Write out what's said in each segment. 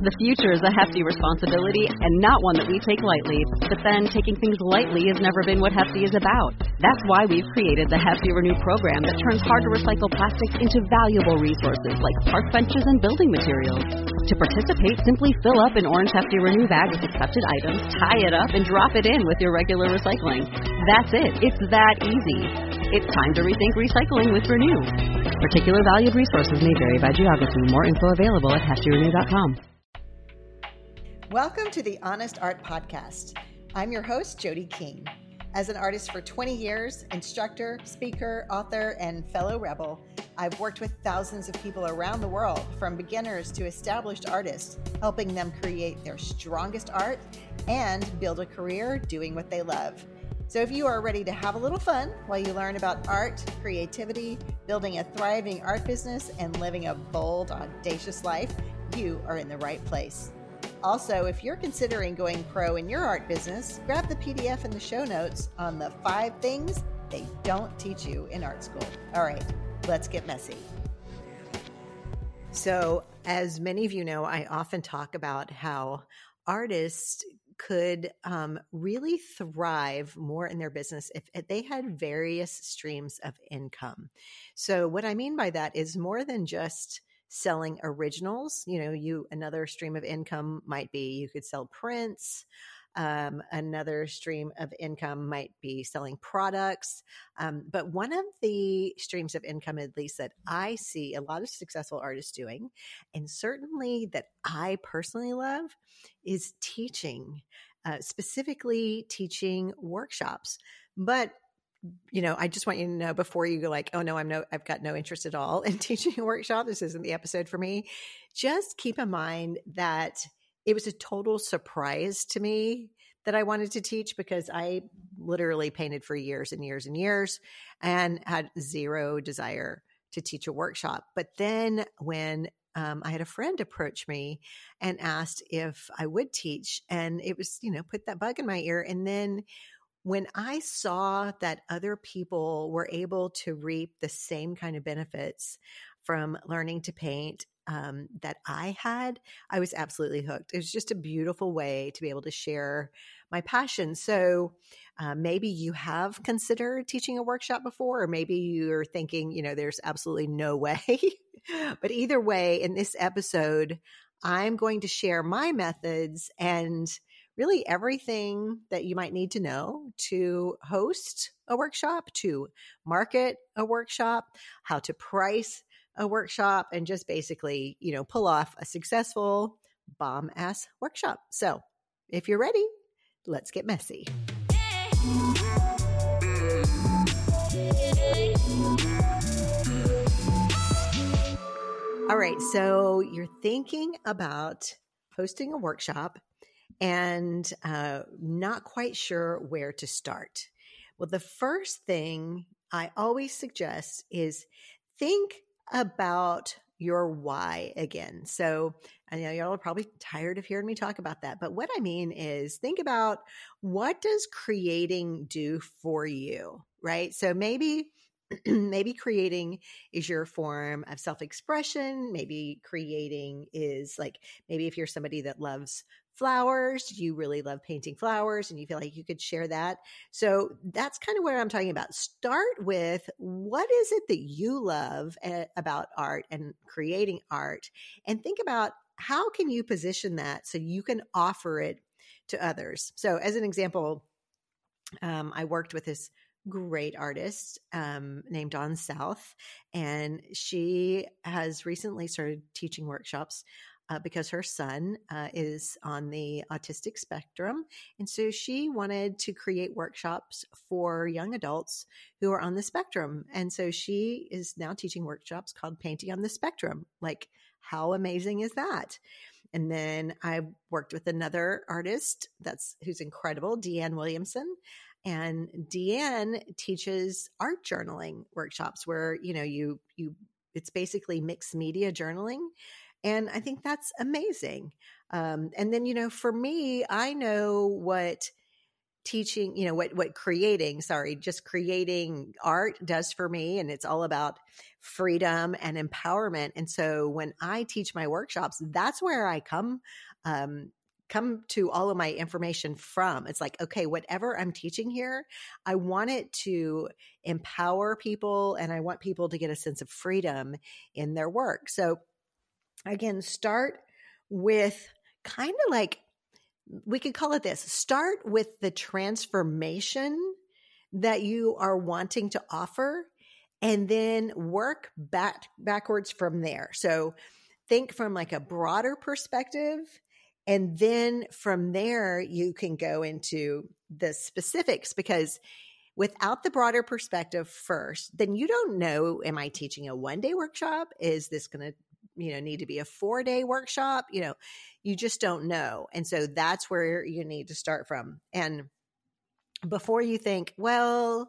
The future is a hefty responsibility and not one that we take lightly. But then taking things lightly has never been what Hefty is about. That's why we've created the Hefty Renew program that turns hard-to-recycle plastics into valuable resources like park benches and building materials. To participate, simply fill up an orange Hefty Renew bag with accepted items, tie it up, and drop it in with your regular recycling. That's it. It's that easy. It's time to rethink recycling with Renew. Particular valued resources may vary by geography. More info available at heftyrenew.com. Welcome to the Honest Art Podcast. I'm your host, Jody King. As an artist for 20 years, instructor, speaker, author, and fellow rebel, I've worked with thousands of people around the world, from beginners to established artists, helping them create their strongest art and build a career doing what they love. So if you are ready to have a little fun while you learn about art, creativity, building a thriving art business, and living a bold, audacious life, you are in the right place. Also, if you're considering going pro in your art business, grab the PDF in the show notes on the 5 things they don't teach you in art school. All right, let's get messy. So, as many of you know, I often talk about how artists could really thrive more in their business if they had various streams of income. So what I mean by that is more than just selling originals. Another stream of income might be you could sell prints. Another stream of income might be selling products. But one of the streams of income, at least that I see a lot of successful artists doing, and certainly that I personally love, is teaching, specifically teaching workshops. But I just want you to know before you go like, oh no, I've got no interest at all in teaching a workshop. This isn't the episode for me. Just keep in mind that it was a total surprise to me that I wanted to teach, because I literally painted for years and years and years and had zero desire to teach a workshop. But then when I had a friend approach me and asked if I would teach, and it was, put that bug in my ear. And then when I saw that other people were able to reap the same kind of benefits from learning to paint that I had, I was absolutely hooked. It was just a beautiful way to be able to share my passion. So maybe you have considered teaching a workshop before, or maybe you're thinking, there's absolutely no way. But either way, in this episode, I'm going to share my methods and really everything that you might need to know to host a workshop, to market a workshop, how to price a workshop, and just basically, pull off a successful bomb-ass workshop. So if you're ready, let's get messy. All right, so you're thinking about hosting a workshop and not quite sure where to start. Well, the first thing I always suggest is think about your why again. So I know y'all are probably tired of hearing me talk about that, but what I mean is think about, what does creating do for you, right? So maybe creating is your form of self-expression. Maybe creating is maybe if you're somebody that loves flowers, you really love painting flowers and you feel like you could share that. So that's kind of what I'm talking about. Start with, what is it that you love about art and creating art? And think about, how can you position that so you can offer it to others? So as an example, I worked with this great artist named Dawn South, and she has recently started teaching workshops because her son is on the autistic spectrum. And so she wanted to create workshops for young adults who are on the spectrum. And so she is now teaching workshops called Painting on the Spectrum. How amazing is that? And then I worked with another artist who's incredible, Deanne Williamson. And Deanne teaches art journaling workshops where, it's basically mixed media journaling. And I think that's amazing. And then, for me, I know what teaching, what just creating art does for me. And it's all about freedom and empowerment. And so when I teach my workshops, that's where I come to all of my information from. It's like, okay, whatever I'm teaching here, I want it to empower people, and I want people to get a sense of freedom in their work. So again, start with kind of like, we could call it this, start with the transformation that you are wanting to offer, and then work backwards from there. So think from like a broader perspective, and then from there you can go into the specifics, because without the broader perspective first, then you don't know, am I teaching a 1-day workshop? Is this going to need to be a 4-day workshop? You just don't know. And so that's where you need to start from. And before you think, well,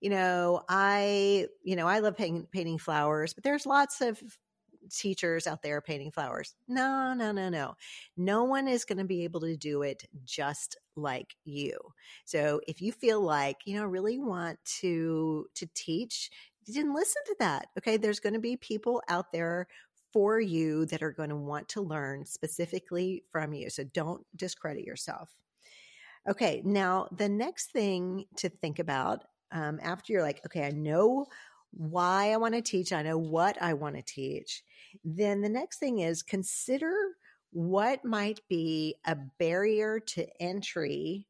I love painting flowers, but there's lots of teachers out there painting flowers. No. No one is going to be able to do it just like you. So if you feel like, really want to teach, then listen to that. Okay. There's going to be people out there for you that are going to want to learn specifically from you. So don't discredit yourself. Okay. Now, the next thing to think about after you're like, okay, I know why I want to teach, I know what I want to teach, then the next thing is consider what might be a barrier to entry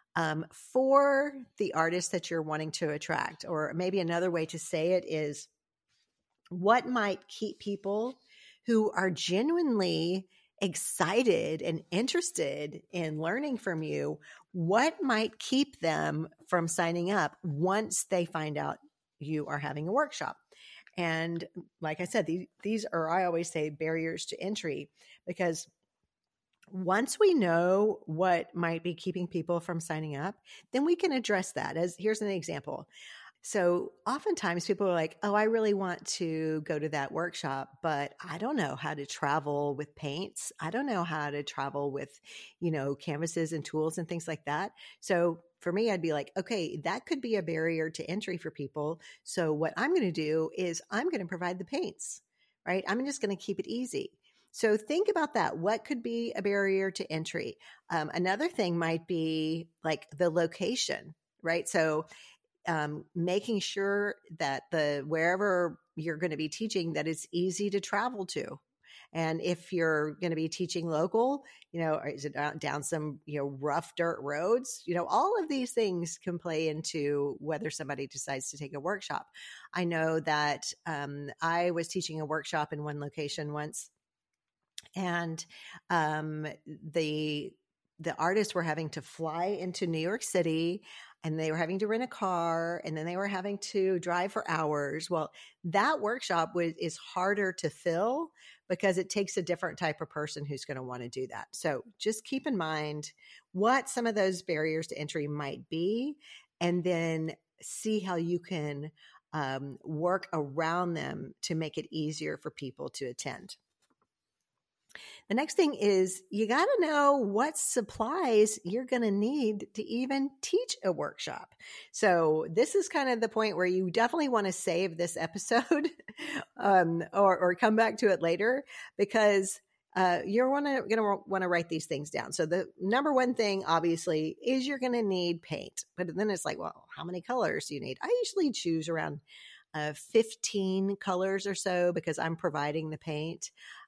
for the artist that you're wanting to attract. Or maybe another way to say it is, what might keep people who are genuinely excited and interested in learning from you, what might keep them from signing up once they find out you are having a workshop? And like I said, these are, I always say, barriers to entry, because once we know what might be keeping people from signing up, then we can address that. Here's an example. So oftentimes people are like, oh, I really want to go to that workshop, but I don't know how to travel with paints. I don't know how to travel with, canvases and tools and things like that. So for me, I'd be like, okay, that could be a barrier to entry for people. So what I'm going to do is I'm going to provide the paints, right? I'm just going to keep it easy. So think about that. What could be a barrier to entry? Another thing might be like the location, right? So making sure that wherever you're going to be teaching, that it's easy to travel to. And if you're going to be teaching local, is it down some, rough dirt roads? All of these things can play into whether somebody decides to take a workshop. I know that I was teaching a workshop in one location once, and the artists were having to fly into New York City, and they were having to rent a car, and then they were having to drive for hours. Well, that workshop is harder to fill because it takes a different type of person who's going to want to do that. So just keep in mind what some of those barriers to entry might be, and then see how you can work around them to make it easier for people to attend. The next thing is you got to know what supplies you're going to need to even teach a workshop. So this is kind of the point where you definitely want to save this episode or come back to it later, because you're going to want to write these things down. So the number one thing, obviously, is you're going to need paint. But then it's like, well, how many colors do you need? I usually choose around 15 colors or so, because I'm providing the paint.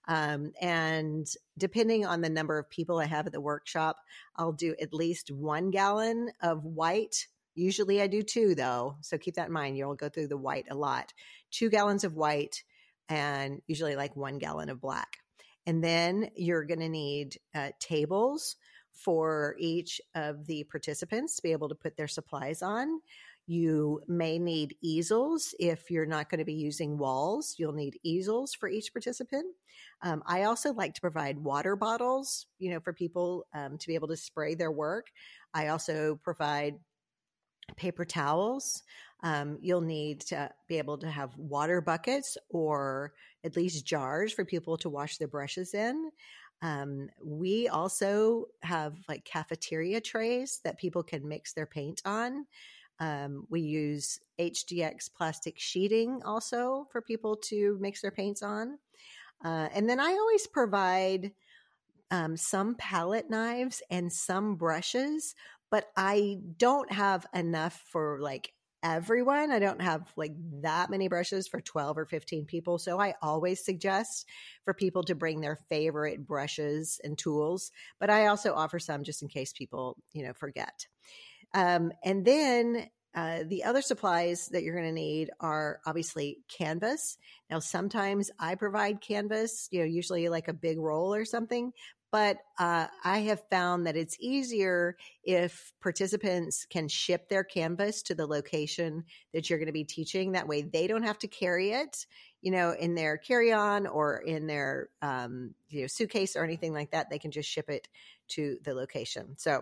And depending on the number of people I have at the workshop, I'll do at least 1 gallon of white. Usually I do 2 though. So keep that in mind. You'll go through the white a lot. 2 gallons of white, and usually like 1 gallon of black. And then you're going to need tables for each of the participants to be able to put their supplies on. You may need easels. If you're not going to be using walls, you'll need easels for each participant. I also like to provide water bottles, for people to be able to spray their work. I also provide paper towels. You'll need to be able to have water buckets, or at least jars for people to wash their brushes in. We also have like cafeteria trays that people can mix their paint on. We use HDX plastic sheeting also for people to mix their paints on. And then I always provide some palette knives and some brushes, but I don't have enough for like everyone. I don't have like that many brushes for 12 or 15 people. So I always suggest for people to bring their favorite brushes and tools, but I also offer some just in case people, forget. And then the other supplies that you're going to need are obviously canvas. Now, sometimes I provide canvas, usually like a big roll or something. But I have found that it's easier if participants can ship their canvas to the location that you're going to be teaching. That way they don't have to carry it, in their carry-on or in their suitcase or anything like that. They can just ship it to the location. So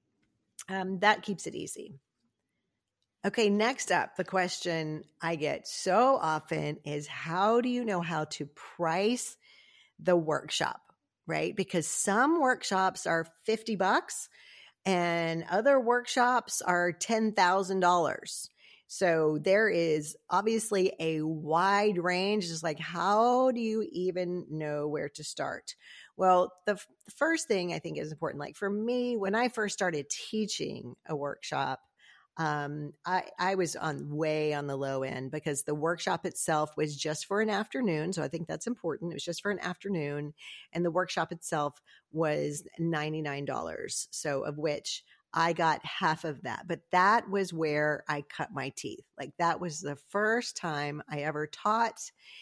that keeps it easy. Okay, next up, the question I get so often is, how do you know how to price the workshop? Right? Because some workshops are $50 and other workshops are $10,000. So there is obviously a wide range. It's like, how do you even know where to start? Well, the first thing I think is important. Like for me, when I first started teaching a workshop, I was way on the low end because the workshop itself was just for an afternoon. So I think that's important. It was just for an afternoon. And the workshop itself was $99. So of which I got half of that. But that was where I cut my teeth. Like that was the first time I ever taught.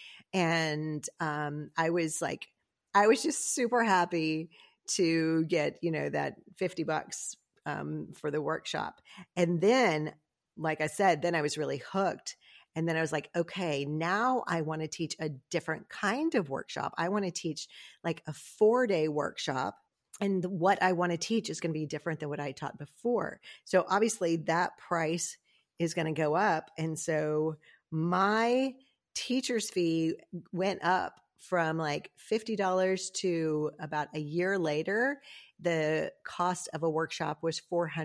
And I was just super happy to get, that $50 for the workshop. And then, like I said, then I was really hooked. And then I was like, okay, now I want to teach a different kind of workshop. I want to teach like a 4-day workshop. And what I want to teach is going to be different than what I taught before. So obviously that price is going to go up. And so my teacher's fee went up from like $50 to about a year later. The cost of a workshop was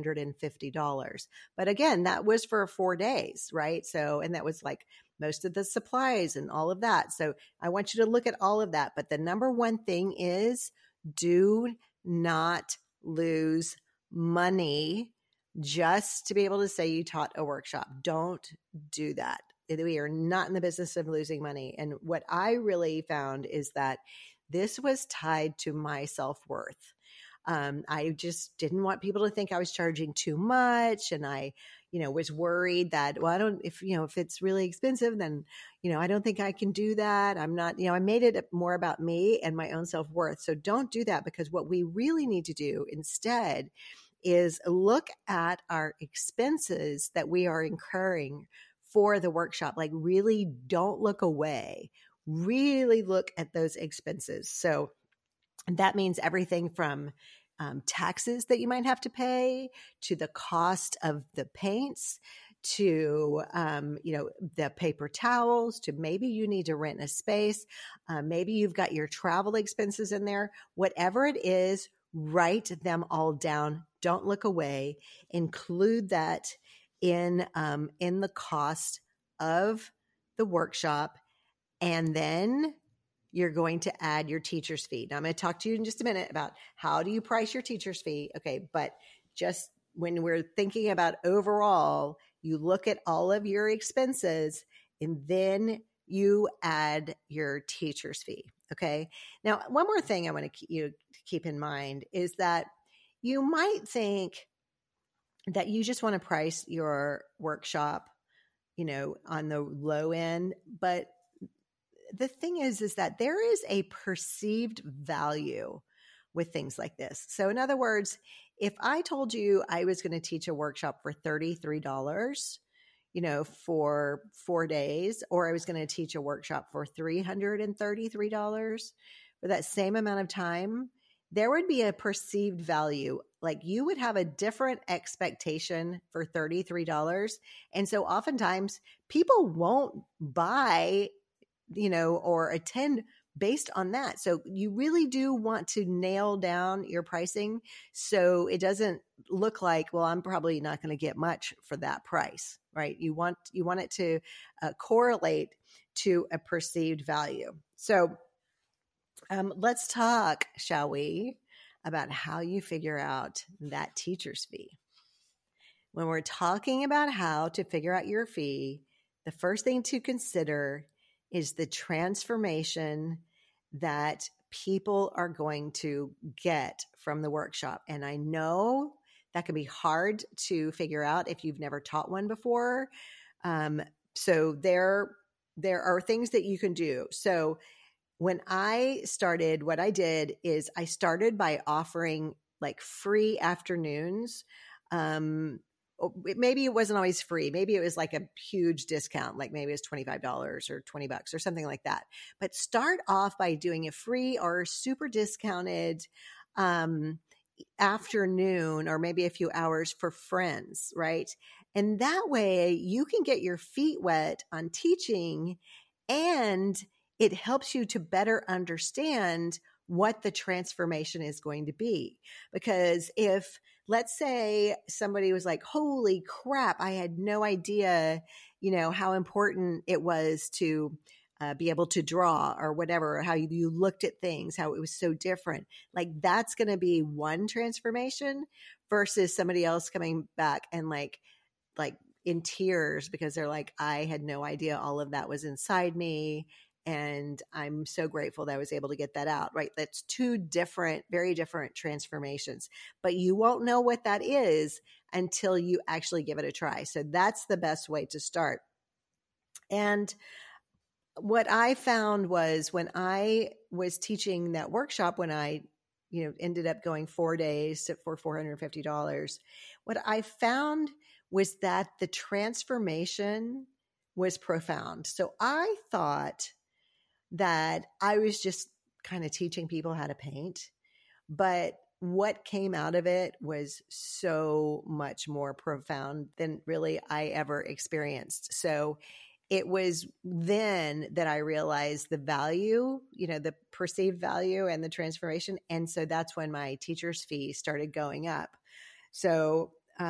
$450. But again, that was for 4 days, right? So, and that was like most of the supplies and all of that. So I want you to look at all of that. But the number one thing is, do not lose money just to be able to say you taught a workshop. Don't do that. We are not in the business of losing money. And what I really found is that this was tied to my self-worth. I just didn't want people to think I was charging too much. And I, was worried that, well, if it's really expensive, then, I don't think I can do that. I'm not, I made it more about me and my own self-worth. So don't do that, because what we really need to do instead is look at our expenses that we are incurring for the workshop. Like really don't look away, really look at those expenses. So that means everything from taxes that you might have to pay, to the cost of the paints, to the paper towels, to maybe you need to rent a space, maybe you've got your travel expenses in there. Whatever it is, write them all down. Don't look away. Include that in the cost of the workshop, and then you're going to add your teacher's fee. Now I'm going to talk to you in just a minute about how do you price your teacher's fee. Okay. But just when we're thinking about overall, you look at all of your expenses and then you add your teacher's fee. Okay. Now, one more thing I want to keep in mind is that you might think that you just want to price your workshop, on the low end, but the thing is that there is a perceived value with things like this. So in other words, if I told you I was going to teach a workshop for $33, for 4 days, or I was going to teach a workshop for $333 for that same amount of time, there would be a perceived value. Like you would have a different expectation for $33. And so oftentimes people won't buy or attend based on that. So you really do want to nail down your pricing so it doesn't look like, well, I'm probably not going to get much for that price, right? You want it to correlate to a perceived value. So let's talk, shall we, about how you figure out that teacher's fee. When we're talking about how to figure out your fee, the first thing to consider is the transformation that people are going to get from the workshop. And I know that can be hard to figure out if you've never taught one before. So there are things that you can do. So when I started, what I did is I started by offering like free afternoons. Maybe it wasn't always free. Maybe it was like a huge discount, like maybe it was $25 or $20 or something like that. But start off by doing a free or super discounted afternoon or maybe a few hours for friends, right? And that way you can get your feet wet on teaching, and it helps you to better understand what the transformation is going to be. Because if, let's say somebody was like, holy crap, I had no idea, how important it was to be able to draw or whatever, or how you looked at things, how it was so different. Like that's going to be one transformation versus somebody else coming back and like in tears because they're like, I had no idea all of that was inside me. And I'm so grateful that I was able to get that out, right? That's two different, very different transformations, but you won't know what that is until you actually give it a try. So that's the best way to start. And what I found was when I was teaching that workshop, when I, ended up going 4 days for $450, what I found was that the transformation was profound. So I thought that I was just kind of teaching people how to paint, but what came out of it was so much more profound than really I ever experienced. So it was then that I realized the value, the perceived value and the transformation. And so that's when my teacher's fee started going up. So,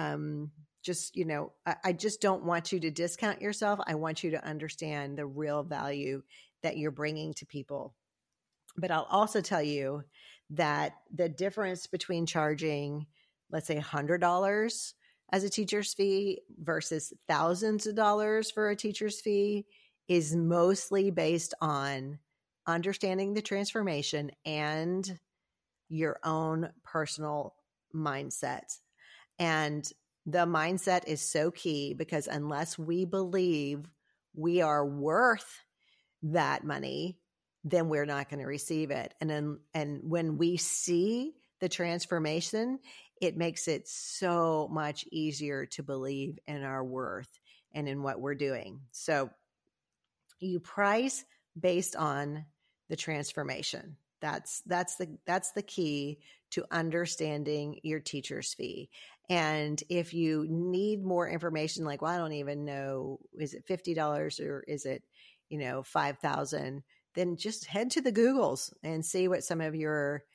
I just don't want you to discount yourself. I want you to understand the real value that you're bringing to people. But I'll also tell you that the difference between charging, let's say $100 as a teacher's fee versus thousands of dollars for a teacher's fee is mostly based on understanding the transformation and your own personal mindset. And the mindset is so key because unless we believe we are worth that money, then we're not going to receive it. And when we see the transformation, it makes it so much easier to believe in our worth and in what we're doing. So you price based on the transformation. That's the key to understanding your teacher's fee. And if you need more information, like, well, I don't even know, is it $50 or is it, $5,000, then just head to the Googles and see what some of your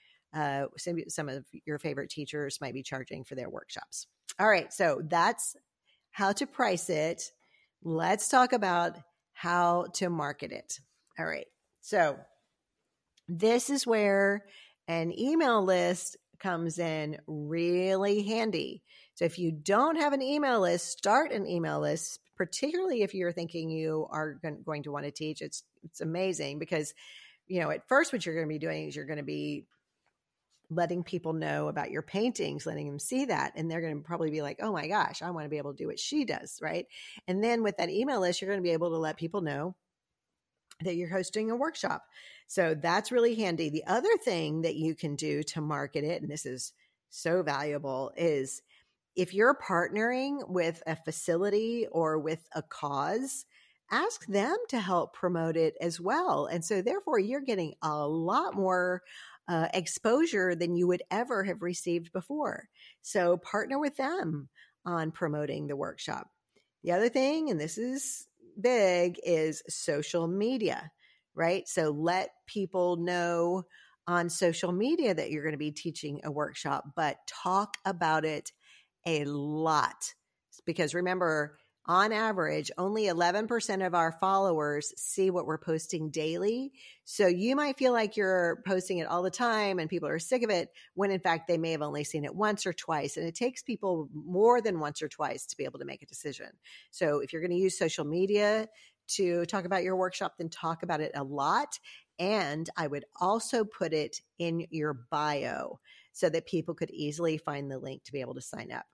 favorite teachers might be charging for their workshops. All right. So that's how to price it. Let's talk about how to market it. All right. So this is where an email list comes in really handy. So if you don't have an email list, start an email list, particularly if you're thinking you are going to want to teach. It's amazing because, at first what you're going to be doing is you're going to be letting people know about your paintings, letting them see that. And they're going to probably be like, oh my gosh, I want to be able to do what she does, right? And then with that email list, you're going to be able to let people know that you're hosting a workshop. So that's really handy. The other thing that you can do to market it, and this is so valuable, is if you're partnering with a facility or with a cause, ask them to help promote it as well. And so therefore you're getting a lot more exposure than you would ever have received before. So partner with them on promoting the workshop. The other thing, and this is big, is social media. right? So let people know on social media that you're going to be teaching a workshop, but talk about it a lot. Because remember, on average, only 11% of our followers see what we're posting daily. So you might feel like you're posting it all the time and people are sick of it, when in fact they may have only seen it once or twice. And it takes people more than once or twice to be able to make a decision. So if you're going to use social media to talk about your workshop, then talk about it a lot. And I would also put it in your bio so that people could easily find the link to be able to sign up.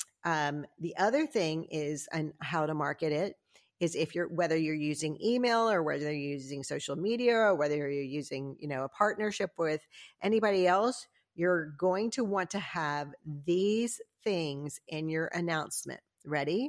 The other thing is, and how to market it, is whether you're using email or whether you're using social media or whether you're using, a partnership with anybody else, you're going to want to have these things in your announcement. Ready?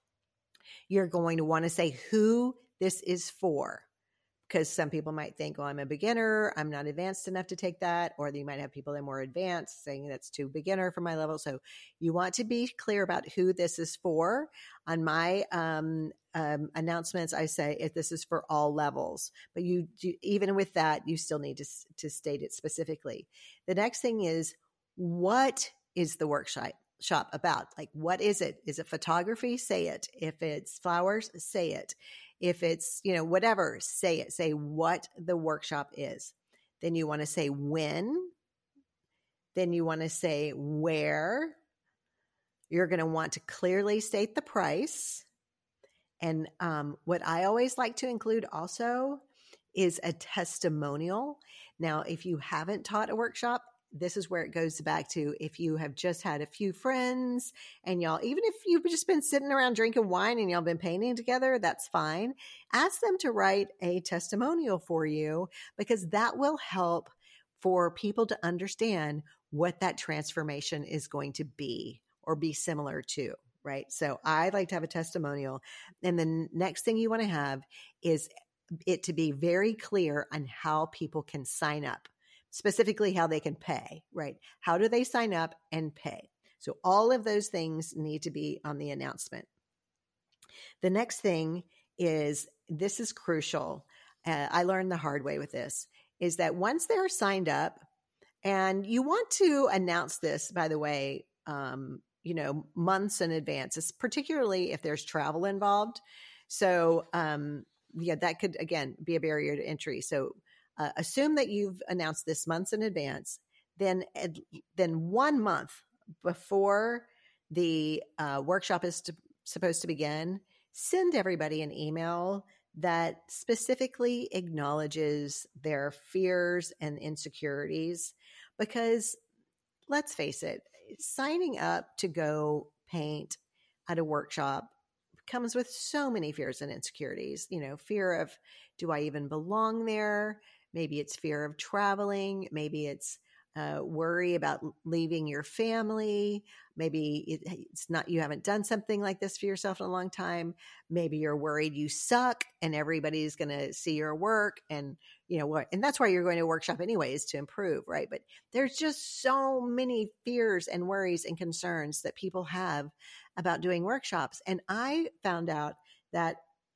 You're going to want to say who this is for. Because some people might think, I'm a beginner, I'm not advanced enough to take that. Or you might have people that are more advanced saying that's too beginner for my level. So you want to be clear about who this is for. On my announcements, I say if this is for all levels. But even with that, you still need to state it specifically. The next thing is, what is the workshop about? Like, what is it? Is it photography? Say it. If it's flowers, say it. If it's, whatever, say it. Say what the workshop is. Then you want to say when. Then you want to say where. You're going to want to clearly state the price. And what I always like to include also is a testimonial. Now, if you haven't taught a workshop, this is where it goes back to, if you have just had a few friends and y'all, even if you've just been sitting around drinking wine and y'all been painting together, that's fine. Ask them to write a testimonial for you, because that will help for people to understand what that transformation is going to be or be similar to, right? So I like to have a testimonial. And the next thing you want to have is it to be very clear on how people can sign up. Specifically how they can pay, right? How do they sign up and pay? So all of those things need to be on the announcement. The next thing is, this is crucial. I learned the hard way with this, is that once they're signed up, and you want to announce this, by the way, months in advance, it's particularly if there's travel involved. So, that could, again, be a barrier to entry. So, assume that you've announced this months in advance. Then 1 month before the workshop is supposed to begin, send everybody an email that specifically acknowledges their fears and insecurities. Because let's face it, signing up to go paint at a workshop comes with so many fears and insecurities. Fear of, do I even belong there? Maybe it's fear of traveling. Maybe it's worry about leaving your family. Maybe it's not, you haven't done something like this for yourself in a long time. Maybe you're worried you suck and everybody's going to see your work. And and that's why you're going to a workshop anyways, to improve, right? But there's just so many fears and worries and concerns that people have about doing workshops. And I found out that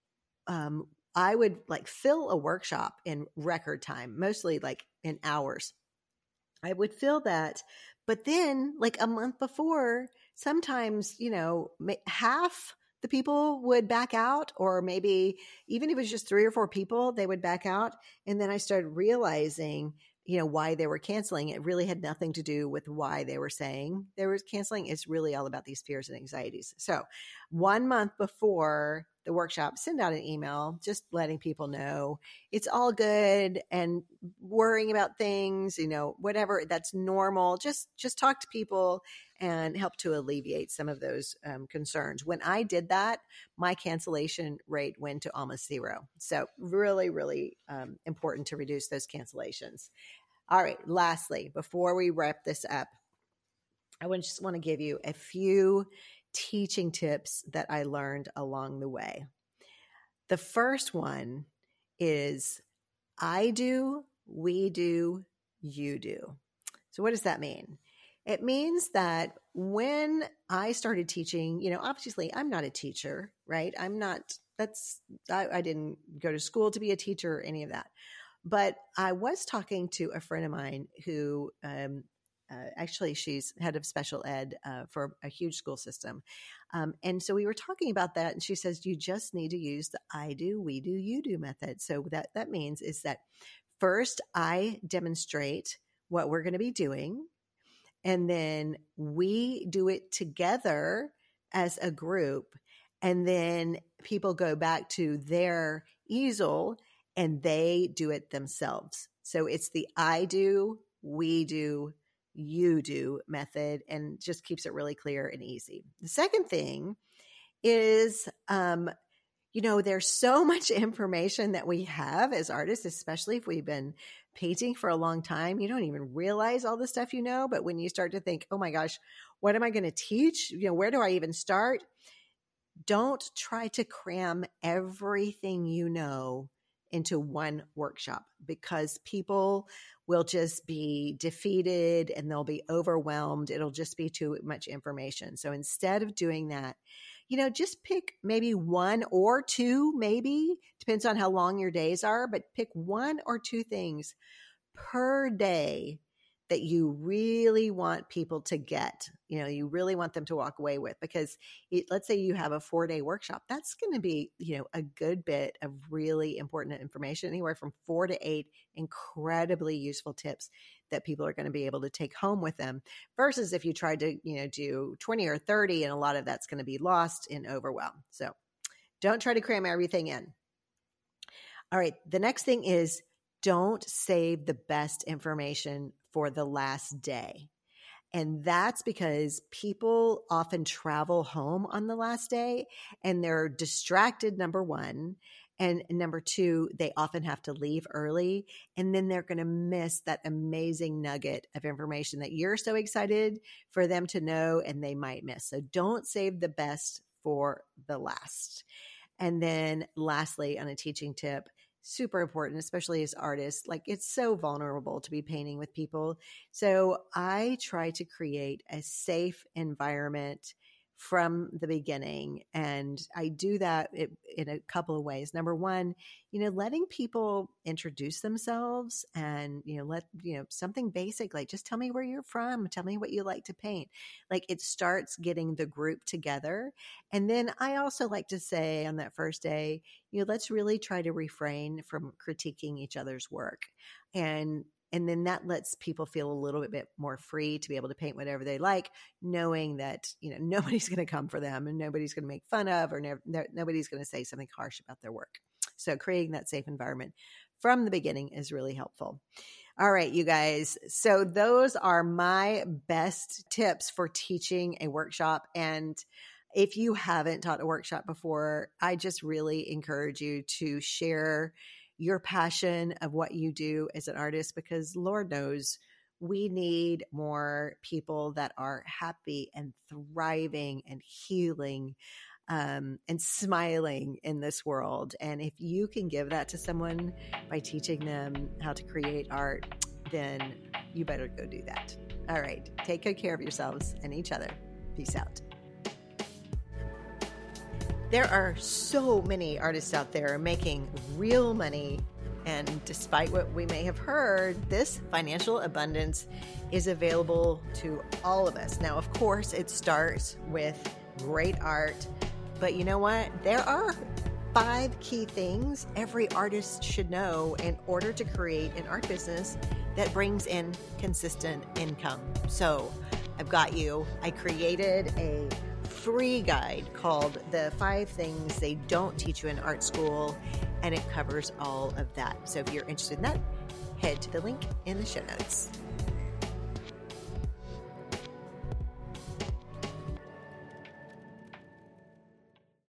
I would fill a workshop in record time, mostly in hours. I would fill that, but then a month before, sometimes, half the people would back out, or maybe even if it was just 3 or 4 people, they would back out. And then I started realizing, why they were canceling. It really had nothing to do with why they were saying they were canceling. It's really all about these fears and anxieties. So 1 month before the workshop, send out an email, just letting people know it's all good, and worrying about things, whatever, that's normal. Just talk to people and help to alleviate some of those concerns. When I did that, my cancellation rate went to almost 0. So really, really important to reduce those cancellations. All right. Lastly, before we wrap this up, I just want to give you a few teaching tips that I learned along the way. The first one is, I do, we do, you do. So what does that mean? It means that when I started teaching, obviously I'm not a teacher, right? I didn't go to school to be a teacher or any of that. But I was talking to a friend of mine who actually she's head of special ed for a huge school system. And so we were talking about that. And she says, you just need to use the I do, we do, you do method. So that means is that first I demonstrate what we're going to be doing. And then we do it together as a group. And then people go back to their easel and they do it themselves. So it's the I do, we do, you do method, and just keeps it really clear and easy. The second thing is, there's so much information that we have as artists, especially if we've been painting for a long time. You don't even realize all the stuff you know. But when you start to think, oh my gosh, what am I going to teach? Where do I even start? Don't try to cram everything you know into one workshop, because people will just be defeated and they'll be overwhelmed. It'll just be too much information. So instead of doing that, just pick maybe one or two, maybe depends on how long your days are, but pick one or two things per day that you really want people to get, you really want them to walk away with, because let's say you have a 4-day workshop, that's going to be, a good bit of really important information, anywhere from 4 to 8 incredibly useful tips that people are going to be able to take home with them, versus if you tried to, do 20 or 30, and a lot of that's going to be lost in overwhelm. So don't try to cram everything in. All right. The next thing is, don't save the best information for the last day. And that's because people often travel home on the last day and they're distracted, number one. And number two, they often have to leave early, and then they're going to miss that amazing nugget of information that you're so excited for them to know and they might miss. So don't save the best for the last. And then lastly, on a teaching tip, super important, especially as artists, like it's so vulnerable to be painting with people. So I try to create a safe environment from the beginning. And I do that in a couple of ways. Number one, letting people introduce themselves and, something basic, like just tell me where you're from, tell me what you like to paint. Like it starts getting the group together. And then I also like to say on that first day, let's really try to refrain from critiquing each other's work. And then that lets people feel a little bit more free to be able to paint whatever they like, knowing that, nobody's going to come for them and nobody's going to make fun of, or nobody's going to say something harsh about their work. So creating that safe environment from the beginning is really helpful. All right, you guys. So those are my best tips for teaching a workshop. And if you haven't taught a workshop before, I just really encourage you to share your passion of what you do as an artist, because Lord knows we need more people that are happy and thriving and healing and smiling in this world. And if you can give that to someone by teaching them how to create art, then you better go do that. All right. Take good care of yourselves and each other. Peace out. There are so many artists out there making real money, and despite what we may have heard, this financial abundance is available to all of us. Now, of course, it starts with great art, but you know what? There are 5 key things every artist should know in order to create an art business that brings in consistent income. So I've got you. I created a free guide called The 5 Things They Don't Teach You in Art School, and it covers all of that. So if you're interested in that, head to the link in the show notes.